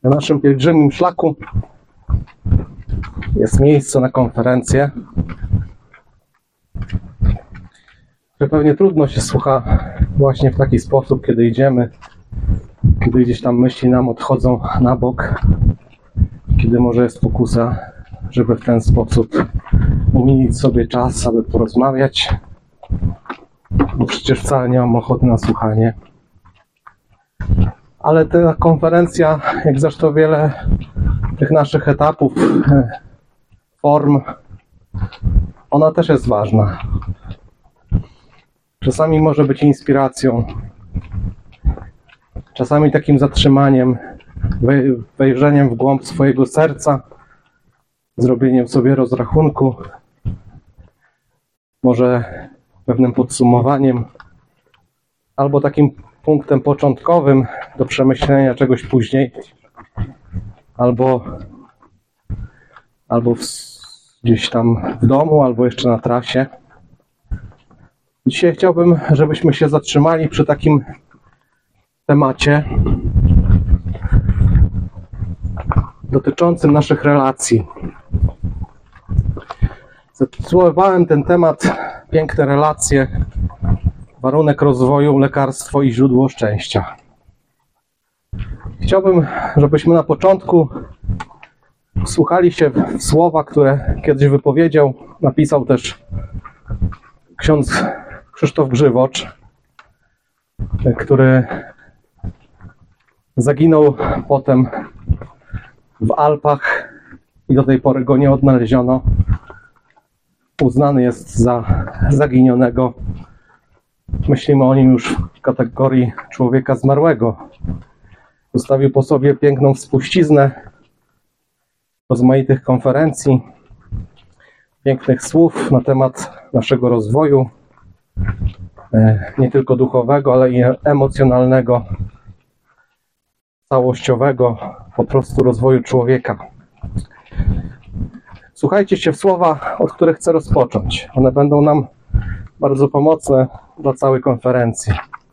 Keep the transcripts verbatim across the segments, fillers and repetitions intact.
Na naszym pielgrzymim szlaku jest miejsce na konferencję, że pewnie trudno się słucha właśnie w taki sposób, kiedy idziemy, kiedy gdzieś tam myśli nam odchodzą na bok, kiedy może jest pokusa, żeby w ten sposób umilić sobie czas, aby porozmawiać, bo przecież wcale nie mam ochoty na słuchanie. Ale ta konferencja, jak zresztą wiele tych naszych etapów, form, ona też jest ważna. Czasami może być inspiracją, czasami takim zatrzymaniem, wejrzeniem w głąb swojego serca, zrobieniem sobie rozrachunku, może pewnym podsumowaniem, albo takim punktem początkowym do przemyślenia czegoś później, albo, albo w, gdzieś tam w domu, albo jeszcze na trasie. Dzisiaj chciałbym, żebyśmy się zatrzymali przy takim temacie dotyczącym naszych relacji. Zatytułowałem ten temat Piękne relacje, warunek rozwoju, lekarstwo i źródło szczęścia. Chciałbym, żebyśmy na początku wsłuchali się w słowa, które kiedyś wypowiedział, napisał też ksiądz Krzysztof Grzywocz, który zaginął potem w Alpach i do tej pory go nie odnaleziono. Uznany jest za zaginionego. Myślimy o nim już w kategorii człowieka zmarłego. Zostawił po sobie piękną spuściznę rozmaitych konferencji, pięknych słów na temat naszego rozwoju, nie tylko duchowego, ale i emocjonalnego, całościowego, po prostu rozwoju człowieka. Słuchajcie się w słowa, od których chcę rozpocząć. One będą nam bardzo pomocne dla całej konferencji.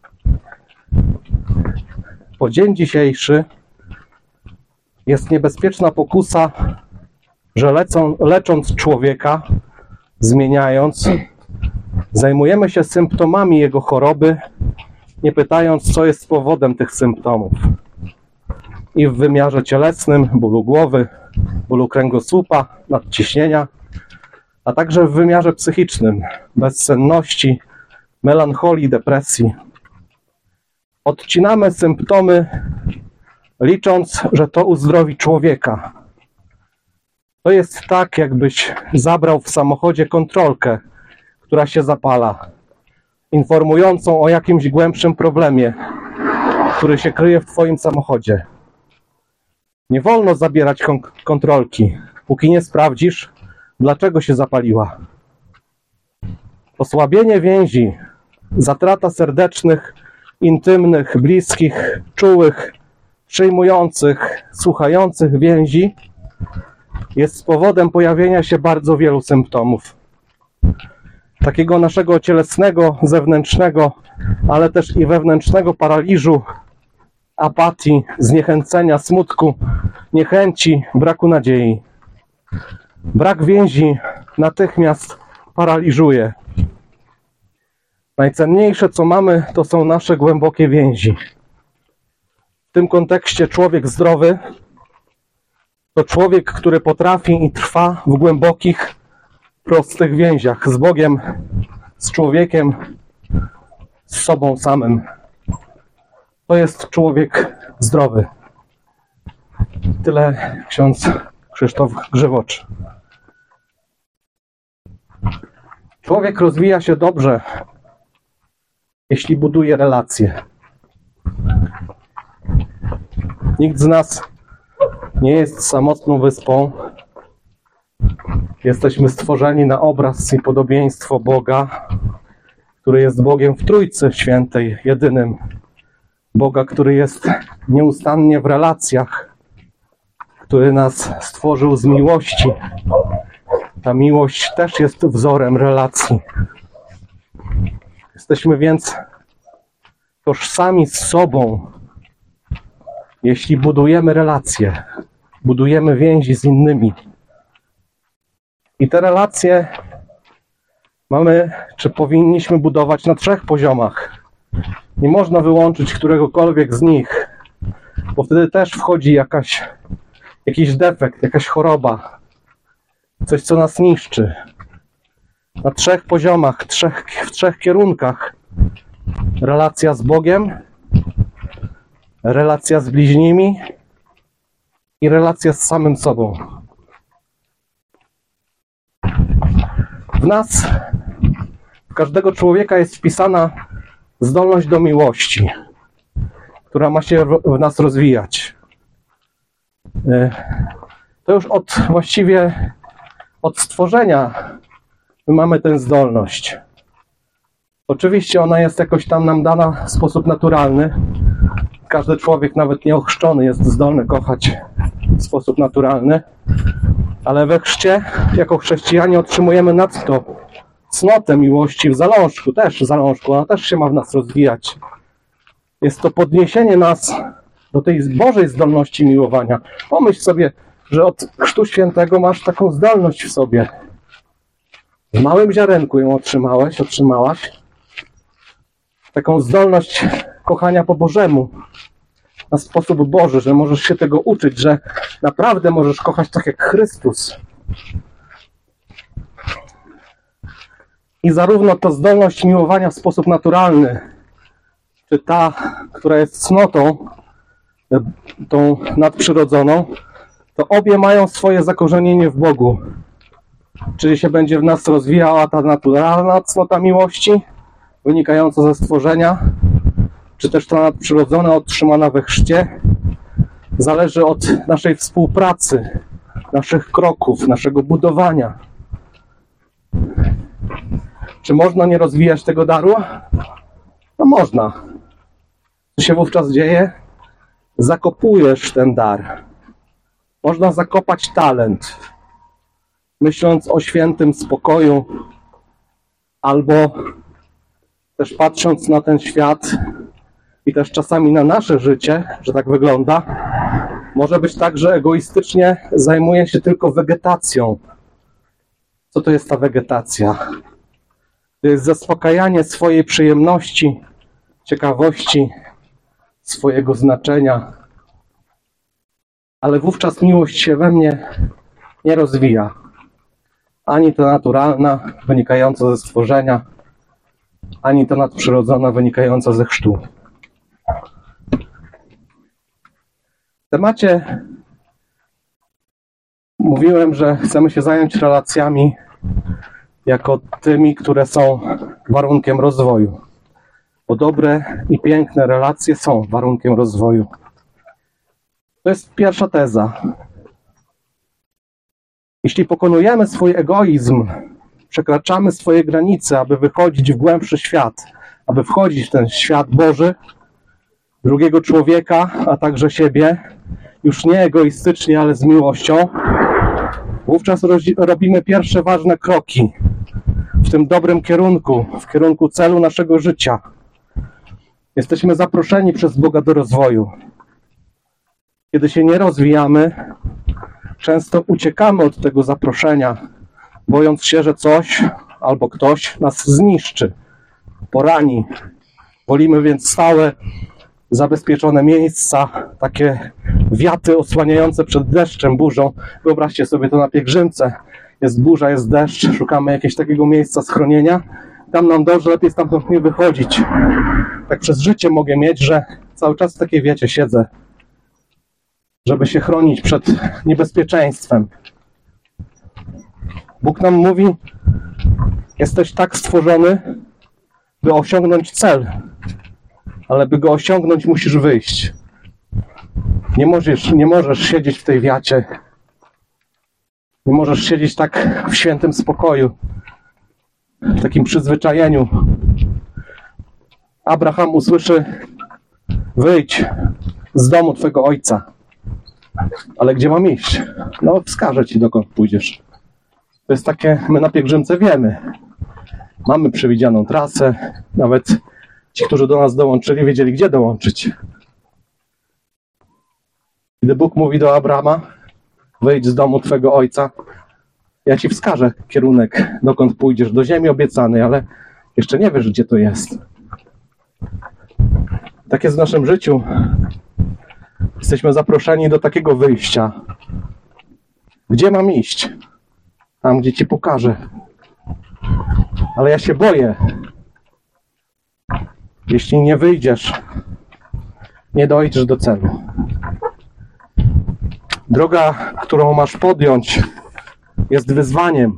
Po dzień dzisiejszy jest niebezpieczna pokusa, że lecą, lecząc człowieka, zmieniając, zajmujemy się symptomami jego choroby, nie pytając, co jest powodem tych symptomów. I w wymiarze cielesnym, bólu głowy, bólu kręgosłupa, nadciśnienia, a także w wymiarze psychicznym, bezsenności, melancholii, depresji. Odcinamy symptomy, licząc, że to uzdrowi człowieka. To jest tak, jakbyś zabrał w samochodzie kontrolkę, która się zapala, informującą o jakimś głębszym problemie, który się kryje w twoim samochodzie. Nie wolno zabierać kon- kontrolki, póki nie sprawdzisz, dlaczego się zapaliła. Osłabienie więzi, zatrata serdecznych, intymnych, bliskich, czułych, przyjmujących, słuchających więzi jest powodem pojawienia się bardzo wielu symptomów. Takiego naszego cielesnego, zewnętrznego, ale też i wewnętrznego paraliżu, apatii, zniechęcenia, smutku, niechęci, braku nadziei. Brak więzi natychmiast paraliżuje. Najcenniejsze, co mamy, to są nasze głębokie więzi. W tym kontekście człowiek zdrowy to człowiek, który potrafi i trwa w głębokich, prostych więziach z Bogiem, z człowiekiem, z sobą samym. To jest człowiek zdrowy. Tyle ksiądz Krzysztof Grzywocz. Człowiek rozwija się dobrze, jeśli buduje relacje. Nikt z nas nie jest samotną wyspą. Jesteśmy stworzeni na obraz i podobieństwo Boga, który jest Bogiem w Trójcy Świętej, jedynym. Boga, który jest nieustannie w relacjach, który nas stworzył z miłości. Ta miłość też jest wzorem relacji. Jesteśmy więc tożsami z sobą, jeśli budujemy relacje, budujemy więzi z innymi. I te relacje mamy, czy powinniśmy budować na trzech poziomach. Nie można wyłączyć któregokolwiek z nich, bo wtedy też wchodzi jakaś, jakiś defekt, jakaś choroba, coś, co nas niszczy. Na trzech poziomach, trzech, w trzech kierunkach. Relacja z Bogiem, relacja z bliźnimi i relacja z samym sobą. W nas, w każdego człowieka jest wpisana zdolność do miłości, która ma się w nas rozwijać. To już od właściwie od stworzenia my mamy tę zdolność. Oczywiście ona jest jakoś tam nam dana w sposób naturalny. Każdy człowiek, nawet nieochrzczony, jest zdolny kochać w sposób naturalny. Ale we chrzcie, jako chrześcijanie, otrzymujemy nadto cnotę miłości w zalążku, też w zalążku, ona też się ma w nas rozwijać. Jest to podniesienie nas do tej Bożej zdolności miłowania. Pomyśl sobie, że od Chrztu Świętego masz taką zdolność w sobie. W małym ziarenku ją otrzymałeś, otrzymałaś. Taką zdolność kochania po Bożemu, na sposób Boży, że możesz się tego uczyć, że naprawdę możesz kochać tak jak Chrystus. I zarówno to zdolność miłowania w sposób naturalny, czy ta, która jest cnotą, tą nadprzyrodzoną, to obie mają swoje zakorzenienie w Bogu. Czyli się będzie w nas rozwijała ta naturalna cnota miłości, wynikająca ze stworzenia, czy też ta nadprzyrodzona, otrzymana we chrzcie, zależy od naszej współpracy, naszych kroków, naszego budowania. Czy można nie rozwijać tego daru? No można. Co się wówczas dzieje? Zakopujesz ten dar. Można zakopać talent, myśląc o świętym spokoju, albo też patrząc na ten świat i też czasami na nasze życie, że tak wygląda, może być tak, że egoistycznie zajmuje się tylko wegetacją. Co to jest ta wegetacja? To jest zaspokajanie swojej przyjemności, ciekawości, swojego znaczenia. Ale wówczas miłość się we mnie nie rozwija. Ani ta naturalna, wynikająca ze stworzenia, ani ta nadprzyrodzona, wynikająca ze chrztu. W temacie mówiłem, że chcemy się zająć relacjami jako tymi, które są warunkiem rozwoju. Bo dobre i piękne relacje są warunkiem rozwoju. To jest pierwsza teza. Jeśli pokonujemy swój egoizm, przekraczamy swoje granice, aby wychodzić w głębszy świat, aby wchodzić w ten świat Boży, drugiego człowieka, a także siebie, już nie egoistycznie, ale z miłością, wówczas robimy pierwsze ważne kroki w tym dobrym kierunku, w kierunku celu naszego życia. Jesteśmy zaproszeni przez Boga do rozwoju. Kiedy się nie rozwijamy, często uciekamy od tego zaproszenia, bojąc się, że coś albo ktoś nas zniszczy, porani. Wolimy więc stałe, zabezpieczone miejsca, takie wiaty osłaniające przed deszczem, burzą. Wyobraźcie sobie to na pielgrzymce. Jest burza, jest deszcz, szukamy jakiegoś takiego miejsca schronienia. Tam nam dobrze, lepiej stamtąd nie wychodzić. Tak przez życie mogę mieć, że cały czas w takiej wiecie siedzę, żeby się chronić przed niebezpieczeństwem. Bóg nam mówi, jesteś tak stworzony, by osiągnąć cel, ale by go osiągnąć, musisz wyjść. Nie możesz, nie możesz siedzieć w tej wiacie. Nie możesz siedzieć tak w świętym spokoju, w takim przyzwyczajeniu. Abraham usłyszy, wyjdź z domu twego ojca. Ale gdzie mam iść? No, wskażę ci, dokąd pójdziesz. To jest takie, my na pielgrzymce wiemy. Mamy przewidzianą trasę. Nawet ci, którzy do nas dołączyli, wiedzieli, gdzie dołączyć. Gdy Bóg mówi do Abrama, wyjdź z domu twego ojca, ja ci wskażę kierunek, dokąd pójdziesz, do ziemi obiecanej, ale jeszcze nie wiesz, gdzie to jest. Tak jest w naszym życiu. Jesteśmy zaproszeni do takiego wyjścia. Gdzie mam iść? Tam, gdzie ci pokażę. Ale ja się boję. Jeśli nie wyjdziesz, nie dojdziesz do celu. Droga, którą masz podjąć, jest wyzwaniem,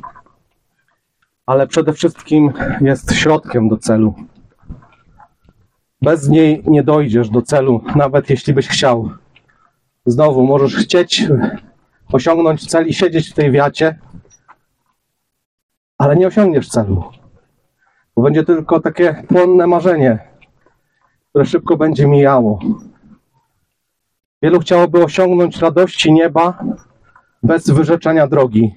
ale przede wszystkim jest środkiem do celu. Bez niej nie dojdziesz do celu, nawet jeśli byś chciał. Znowu, możesz chcieć osiągnąć cel i siedzieć w tej wiacie, ale nie osiągniesz celu. Bo będzie tylko takie płonne marzenie, które szybko będzie mijało. Wielu chciałoby osiągnąć radości nieba bez wyrzeczenia drogi.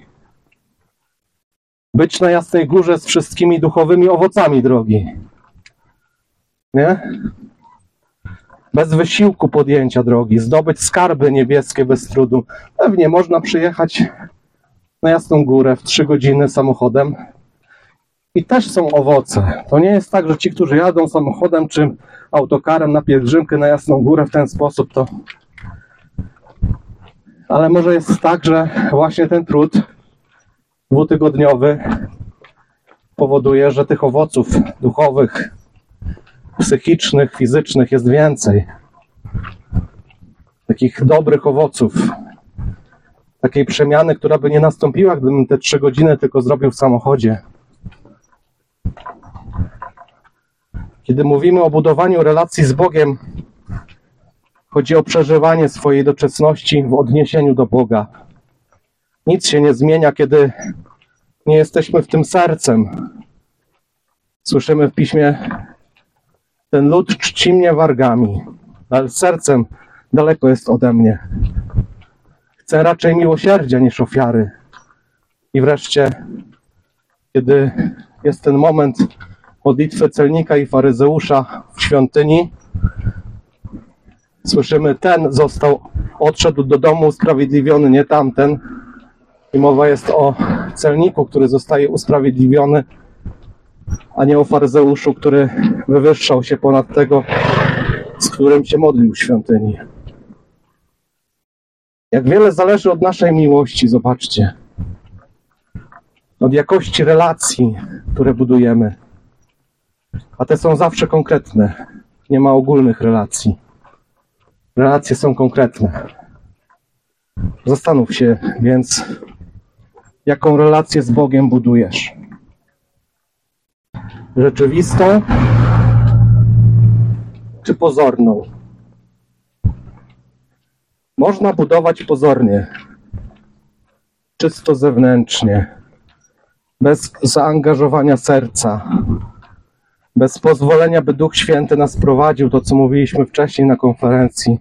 Być na Jasnej Górze z wszystkimi duchowymi owocami drogi. Nie? Bez wysiłku podjęcia drogi, zdobyć skarby niebieskie bez trudu. Pewnie można przyjechać na Jasną Górę w trzy godziny samochodem i też są owoce. To nie jest tak, że ci, którzy jadą samochodem czy autokarem na pielgrzymkę na Jasną Górę w ten sposób, to... Ale może jest tak, że właśnie ten trud dwutygodniowy powoduje, że tych owoców duchowych, psychicznych, fizycznych jest więcej. Takich dobrych owoców. Takiej przemiany, która by nie nastąpiła, gdybym te trzy godziny tylko zrobił w samochodzie. Kiedy mówimy o budowaniu relacji z Bogiem, chodzi o przeżywanie swojej doczesności w odniesieniu do Boga. Nic się nie zmienia, kiedy nie jesteśmy w tym sercem. Słyszymy w Piśmie, ten lud czci mnie wargami, ale sercem daleko jest ode mnie. Chcę raczej miłosierdzia niż ofiary. I wreszcie, kiedy jest ten moment modlitwy celnika i faryzeusza w świątyni, słyszymy, ten został, odszedł do domu usprawiedliwiony, nie tamten. I mowa jest o celniku, który zostaje usprawiedliwiony, a nie o faryzeuszu, który wywyższał się ponad tego, z którym się modlił w świątyni. Jak wiele zależy od naszej miłości, zobaczcie. Od jakości relacji, które budujemy. A te są zawsze konkretne. Nie ma ogólnych relacji. Relacje są konkretne. Zastanów się więc, jaką relację z Bogiem budujesz. Rzeczywistą czy pozorną? Można budować pozornie, czysto zewnętrznie, bez zaangażowania serca, bez pozwolenia, by Duch Święty nas prowadził, to co mówiliśmy wcześniej na konferencji.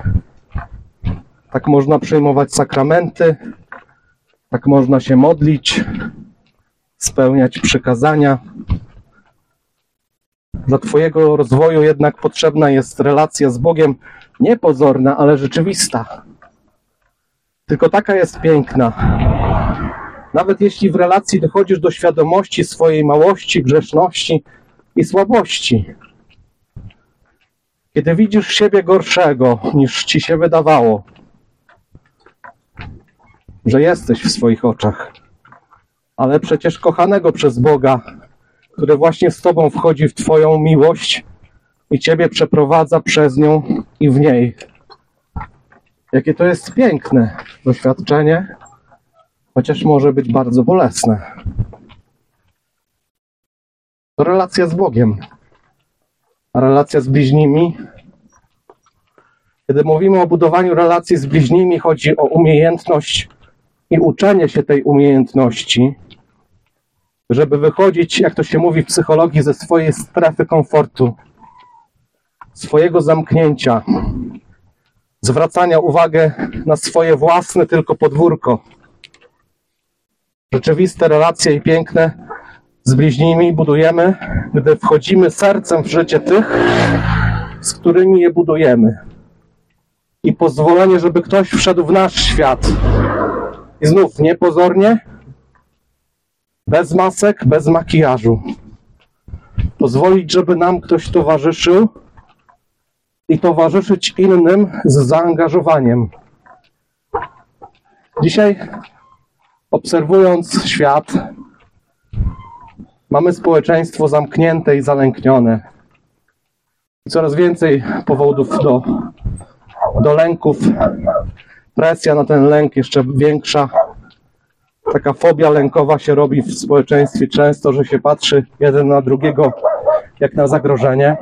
Tak można przyjmować sakramenty, tak można się modlić, spełniać przykazania. Dla Twojego rozwoju jednak potrzebna jest relacja z Bogiem nie pozorna, ale rzeczywista. Tylko taka jest piękna. Nawet jeśli w relacji dochodzisz do świadomości swojej małości, grzeszności i słabości. Kiedy widzisz siebie gorszego, niż ci się wydawało, że jesteś w swoich oczach, ale przecież kochanego przez Boga, który właśnie z Tobą wchodzi w Twoją miłość i Ciebie przeprowadza przez nią i w niej. Jakie to jest piękne doświadczenie, chociaż może być bardzo bolesne. To relacja z Bogiem, a relacja z bliźnimi. Kiedy mówimy o budowaniu relacji z bliźnimi, chodzi o umiejętność i uczenie się tej umiejętności, żeby wychodzić, jak to się mówi w psychologii, ze swojej strefy komfortu, swojego zamknięcia, zwracania uwagi na swoje własne tylko podwórko. Rzeczywiste relacje i piękne z bliźnimi budujemy, gdy wchodzimy sercem w życie tych, z którymi je budujemy. i pozwolenie, żeby ktoś wszedł w nasz świat. I znów niepozornie, bez masek, bez makijażu. Pozwolić, żeby nam ktoś towarzyszył i towarzyszyć innym z zaangażowaniem. Dzisiaj, obserwując świat, mamy społeczeństwo zamknięte i zalęknione. Coraz więcej powodów do, do lęków. Presja na ten lęk jeszcze większa. Taka fobia lękowa się robi w społeczeństwie często, że się patrzy jeden na drugiego jak na zagrożenie.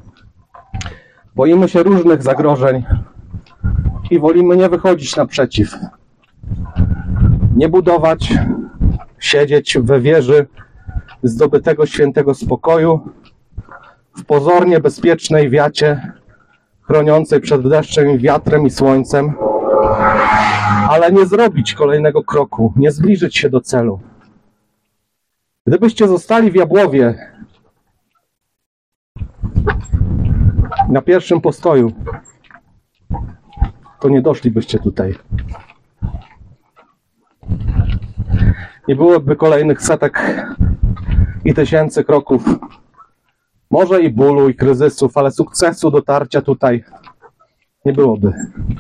Boimy się różnych zagrożeń i wolimy nie wychodzić naprzeciw. Nie budować, siedzieć we wieży zdobytego świętego spokoju, w pozornie bezpiecznej wiacie, chroniącej przed deszczem, wiatrem i słońcem, ale nie zrobić kolejnego kroku, nie zbliżyć się do celu. Gdybyście zostali w Jabłowie na pierwszym postoju, to nie doszlibyście tutaj. Nie byłoby kolejnych setek i tysięcy kroków, może i bólu, i kryzysów, ale sukcesu dotarcia tutaj nie byłoby.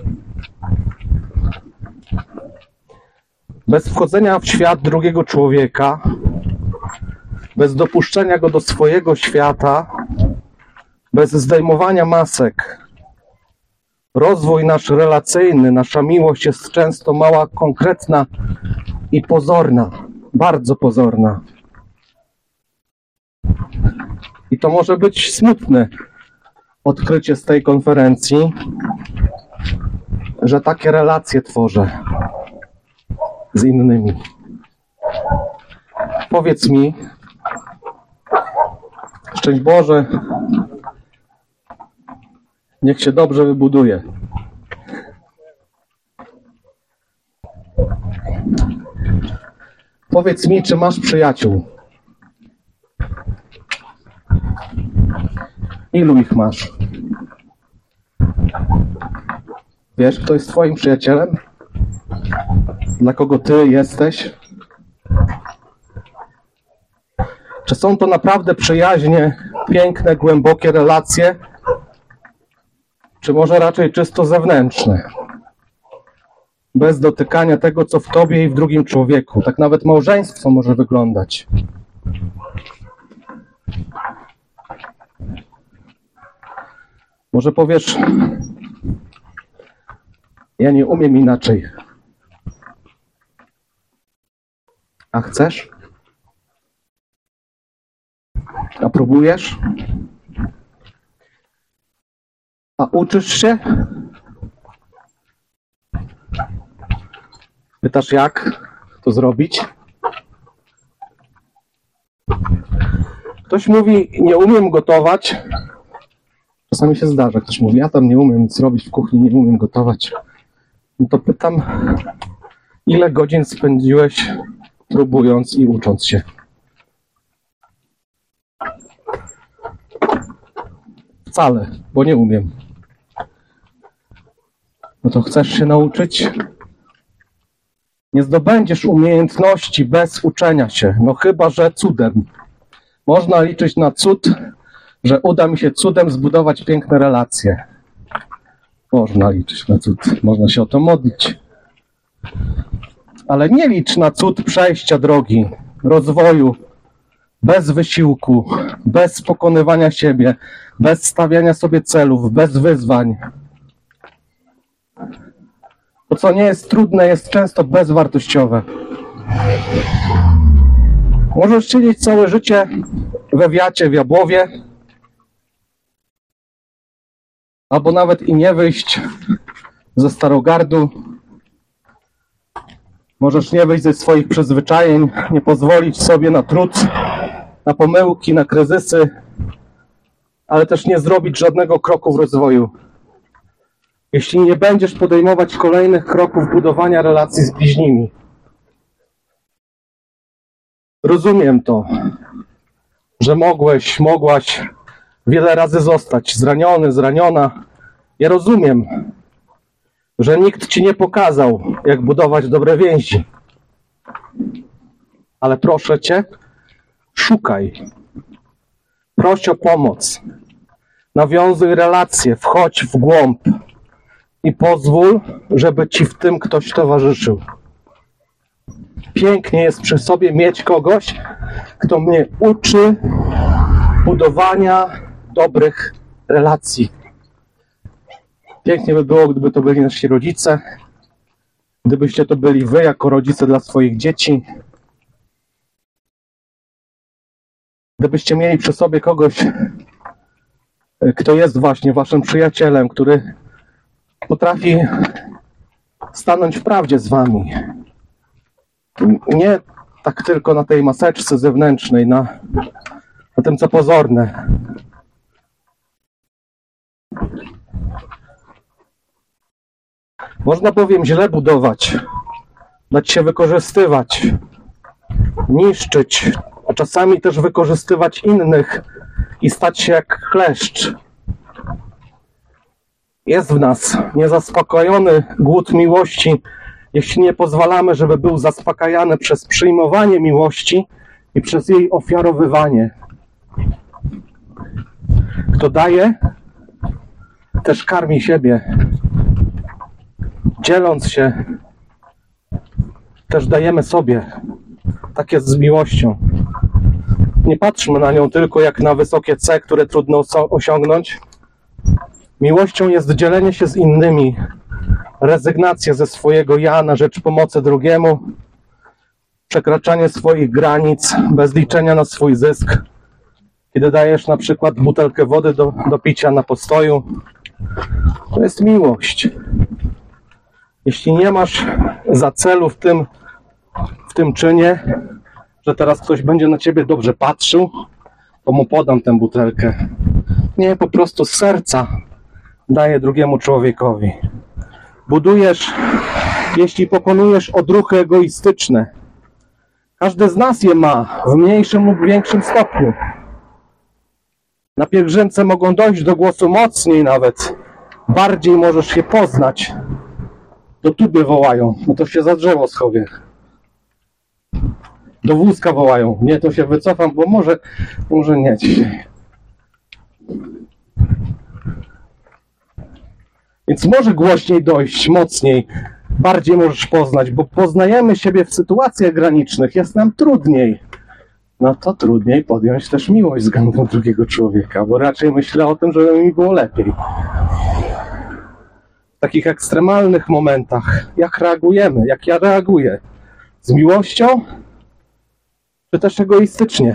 Bez wchodzenia w świat drugiego człowieka, bez dopuszczenia go do swojego świata, bez zdejmowania masek, rozwój nasz relacyjny, nasza miłość jest często mała, konkretna i pozorna, bardzo pozorna. I to może być smutne odkrycie z tej konferencji, że takie relacje tworzę z innymi. Powiedz mi, szczęść Boże, niech się dobrze wybuduje. Powiedz mi, czy masz przyjaciół? Ilu ich masz? Wiesz, kto jest twoim przyjacielem? Dla kogo ty jesteś? Czy są to naprawdę przyjaźnie, piękne, głębokie relacje? Czy może raczej czysto zewnętrzne? Bez dotykania tego, co w tobie i w drugim człowieku. Tak nawet małżeństwo może wyglądać. Może powiesz, ja nie umiem inaczej. A chcesz? A próbujesz? A uczysz się? Pytasz, jak to zrobić? Ktoś mówi, nie umiem gotować. Czasami się zdarza, ktoś mówi, ja tam nie umiem nic robić w kuchni, nie umiem gotować. No to pytam, ile godzin spędziłeś próbując i ucząc się? Wcale, bo nie umiem. No to chcesz się nauczyć? Nie zdobędziesz umiejętności bez uczenia się, no chyba że cudem. Można liczyć na cud, że uda mi się cudem zbudować piękne relacje. Można liczyć na cud, można się o to modlić. Ale nie licz na cud przejścia drogi, rozwoju, bez wysiłku, bez pokonywania siebie, bez stawiania sobie celów, bez wyzwań. To, co nie jest trudne, jest często bezwartościowe. Możesz siedzieć całe życie we wiacie w Jabłowie, albo nawet i nie wyjść ze Starogardu. Możesz nie wyjść ze swoich przyzwyczajeń, nie pozwolić sobie na trud, na pomyłki, na kryzysy, ale też nie zrobić żadnego kroku w rozwoju. Jeśli nie będziesz podejmować kolejnych kroków budowania relacji z bliźnimi. Rozumiem to, że mogłeś, mogłaś wiele razy zostać zraniony, zraniona. Ja rozumiem, że nikt ci nie pokazał, jak budować dobre więzi. Ale proszę cię, szukaj. Proś o pomoc. Nawiązuj relacje, wchodź w głąb i pozwól, żeby ci w tym ktoś towarzyszył. Pięknie jest przy sobie mieć kogoś, kto mnie uczy budowania dobrych relacji. Pięknie by było, gdyby to byli nasi rodzice, gdybyście to byli wy jako rodzice dla swoich dzieci. Gdybyście mieli przy sobie kogoś, kto jest właśnie waszym przyjacielem, który potrafi stanąć w prawdzie z wami. Nie tak tylko na tej maseczce zewnętrznej, na, na tym, co pozorne. Można bowiem źle budować, dać się wykorzystywać, niszczyć, a czasami też wykorzystywać innych i stać się jak kleszcz. Jest w nas niezaspokojony głód miłości, jeśli nie pozwalamy, żeby był zaspokajany przez przyjmowanie miłości i przez jej ofiarowywanie. Kto daje, też karmi siebie. Dzieląc się, też dajemy sobie. Tak jest z miłością. Nie patrzmy na nią tylko jak na wysokie C, które trudno osiągnąć. Miłością jest dzielenie się z innymi, rezygnacja ze swojego ja na rzecz pomocy drugiemu, przekraczanie swoich granic bez liczenia na swój zysk. Kiedy dajesz na przykład butelkę wody do, do picia na postoju, to jest miłość. Jeśli nie masz za celu w tym, w tym czynie, że teraz ktoś będzie na ciebie dobrze patrzył, to mu podam tę butelkę. Nie, po prostu z serca daję drugiemu człowiekowi. Budujesz, jeśli pokonujesz odruchy egoistyczne. Każdy z nas je ma w mniejszym lub większym stopniu. Na pielgrzymce mogą dojść do głosu mocniej nawet. Bardziej możesz je poznać. Do tuby wołają, no to się za drzewo schowię. Do wózka wołają, nie, to się wycofam, bo może, może nie dzisiaj. Więc może głośniej dojść, mocniej, bardziej możesz poznać, bo poznajemy siebie w sytuacjach granicznych, jest nam trudniej. No to trudniej podjąć też miłość względem drugiego człowieka, bo raczej myślę o tym, żeby mi było lepiej. W takich ekstremalnych momentach, jak reagujemy, jak ja reaguję? Z miłością? Czy też egoistycznie?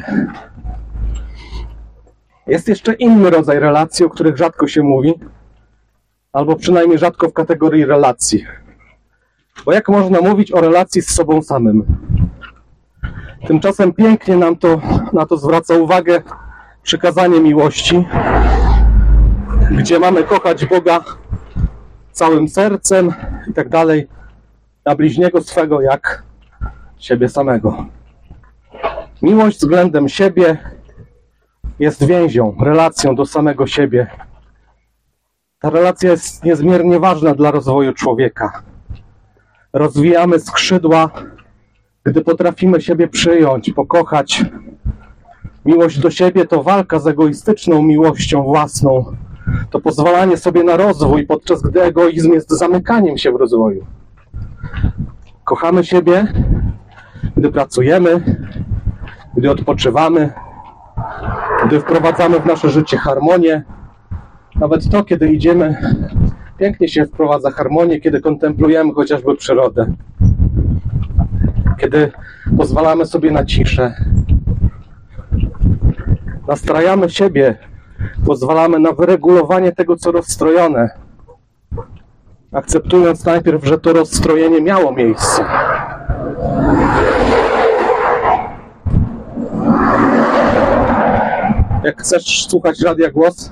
Jest jeszcze inny rodzaj relacji, o których rzadko się mówi, albo przynajmniej rzadko w kategorii relacji. Bo jak można mówić o relacji z sobą samym? Tymczasem pięknie nam to, na to zwraca uwagę przykazanie miłości, gdzie mamy kochać Boga całym sercem i tak dalej, a bliźniego swego jak siebie samego. Miłość względem siebie jest więzią, relacją do samego siebie. Ta relacja jest niezmiernie ważna dla rozwoju człowieka. Rozwijamy skrzydła, gdy potrafimy siebie przyjąć, pokochać. Miłość do siebie to walka z egoistyczną miłością własną. To pozwalanie sobie na rozwój, podczas gdy egoizm jest zamykaniem się w rozwoju. Kochamy siebie, gdy pracujemy, gdy odpoczywamy, gdy wprowadzamy w nasze życie harmonię. Nawet to, kiedy idziemy, pięknie się wprowadza harmonię, kiedy kontemplujemy chociażby przyrodę. Kiedy pozwalamy sobie na ciszę. Nastrajamy siebie, pozwalamy na wyregulowanie tego, co rozstrojone. Akceptując najpierw, że to rozstrojenie miało miejsce. Jak chcesz słuchać Radia Głos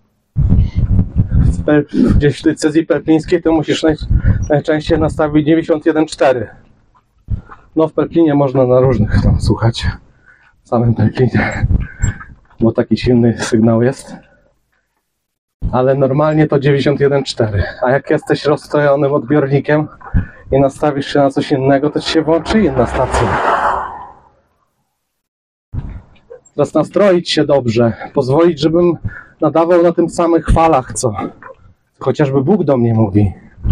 w per, gdzieś w decyzji perplińskiej, to musisz naj, najczęściej nastawić dziewięćdziesiąt jeden cztery. No w Perplinie można na różnych tam słuchać. W samym Perplinie. Bo taki silny sygnał jest. Ale normalnie to dziewięćdziesiąt jeden przecinek cztery. A jak jesteś rozstrojonym odbiornikiem i nastawisz się na coś innego, to ci się włączy inna stacja. Teraz nastroić się dobrze, pozwolić, żebym nadawał na tym samych falach, co chociażby Bóg do mnie mówi.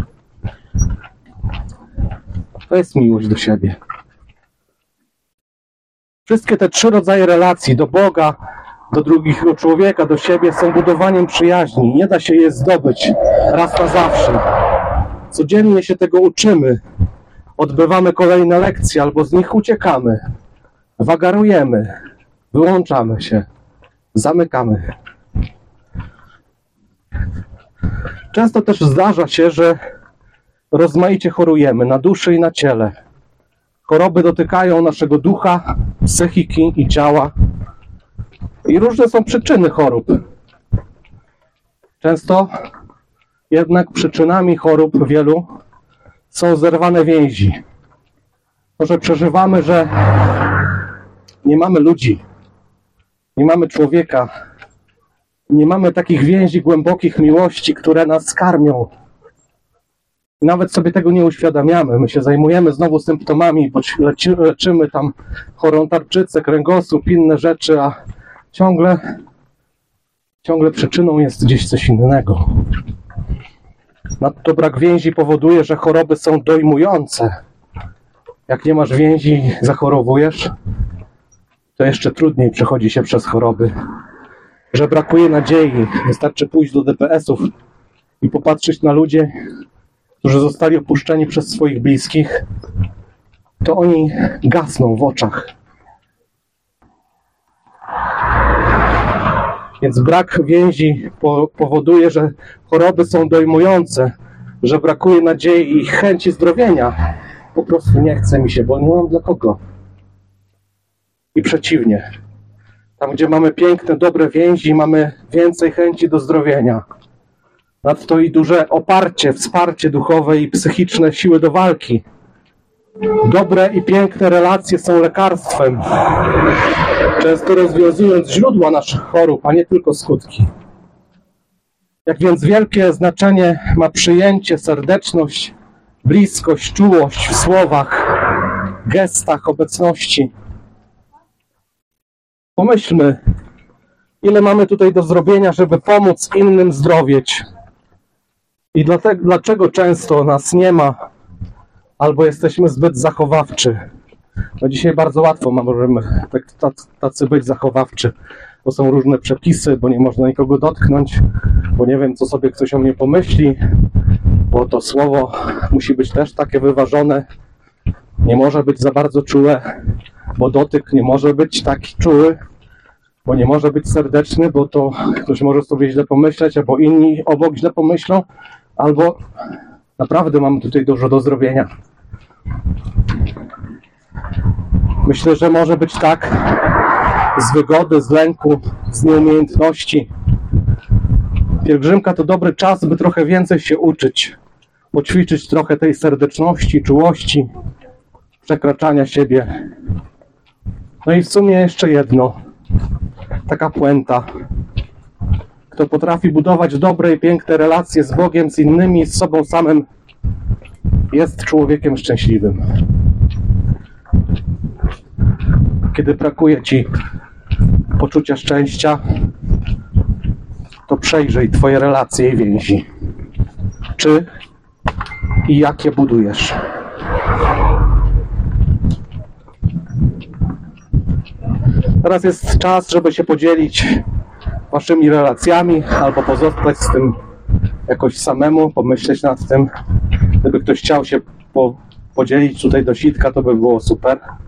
To jest miłość do siebie. Wszystkie te trzy rodzaje relacji do Boga, do drugiego człowieka, do siebie są budowaniem przyjaźni. Nie da się je zdobyć raz na zawsze. Codziennie się tego uczymy. Odbywamy kolejne lekcje albo z nich uciekamy. Wagarujemy. Wyłączamy się. Zamykamy. Często też zdarza się, że rozmaicie chorujemy na duszy i na ciele. Choroby dotykają naszego ducha, psychiki i ciała. I różne są przyczyny chorób. Często jednak przyczynami chorób wielu są zerwane więzi. Może przeżywamy, że nie mamy ludzi, nie mamy człowieka, nie mamy takich więzi głębokich miłości, które nas karmią. I nawet sobie tego nie uświadamiamy. My się zajmujemy znowu symptomami, bo leczymy tam chorą tarczycę, kręgosłup, inne rzeczy, a ciągle, ciągle przyczyną jest gdzieś coś innego. Nadto brak więzi powoduje, że choroby są dojmujące. Jak nie masz więzi, zachorowujesz, to jeszcze trudniej przechodzi się przez choroby. Że brakuje nadziei. Wystarczy pójść do D P S-ów i popatrzeć na ludzi, którzy zostali opuszczeni przez swoich bliskich, to oni gasną w oczach. Więc brak więzi po- powoduje, że choroby są dojmujące, że brakuje nadziei i chęci zdrowienia. Po prostu nie chce mi się, bo nie mam dla kogo. I przeciwnie. Tam, gdzie mamy piękne, dobre więzi, mamy więcej chęci do zdrowienia. Nadto i duże oparcie, wsparcie duchowe i psychiczne, siły do walki. Dobre i piękne relacje są lekarstwem, często rozwiązując źródła naszych chorób, a nie tylko skutki. Jak więc wielkie znaczenie ma przyjęcie, serdeczność, bliskość, czułość w słowach, gestach, obecności. Pomyślmy, ile mamy tutaj do zrobienia, żeby pomóc innym zdrowieć. I dlatego, dlaczego często nas nie ma, albo jesteśmy zbyt zachowawczy. No dzisiaj bardzo łatwo możemy tak, tacy być zachowawczy, bo są różne przepisy, bo nie można nikogo dotknąć, bo nie wiem, co sobie ktoś o mnie pomyśli, bo to słowo musi być też takie wyważone, nie może być za bardzo czułe, bo dotyk nie może być taki czuły, bo nie może być serdeczny, bo to ktoś może sobie źle pomyśleć, albo inni obok źle pomyślą, albo naprawdę mamy tutaj dużo do zrobienia. Myślę, że może być tak z wygody, z lęku, z nieumiejętności. Pielgrzymka to dobry czas, by trochę więcej się uczyć, poćwiczyć trochę tej serdeczności, czułości, przekraczania siebie. No i w sumie jeszcze jedno, taka puenta. Kto potrafi budować dobre i piękne relacje z Bogiem, z innymi i z sobą samym, jest człowiekiem szczęśliwym. Kiedy brakuje ci poczucia szczęścia, to przejrzyj twoje relacje i więzi. Czy i jakie budujesz? Teraz jest czas, żeby się podzielić waszymi relacjami, albo pozostać z tym jakoś samemu, pomyśleć nad tym. Gdyby ktoś chciał się po, podzielić tutaj do sitka, to by było super.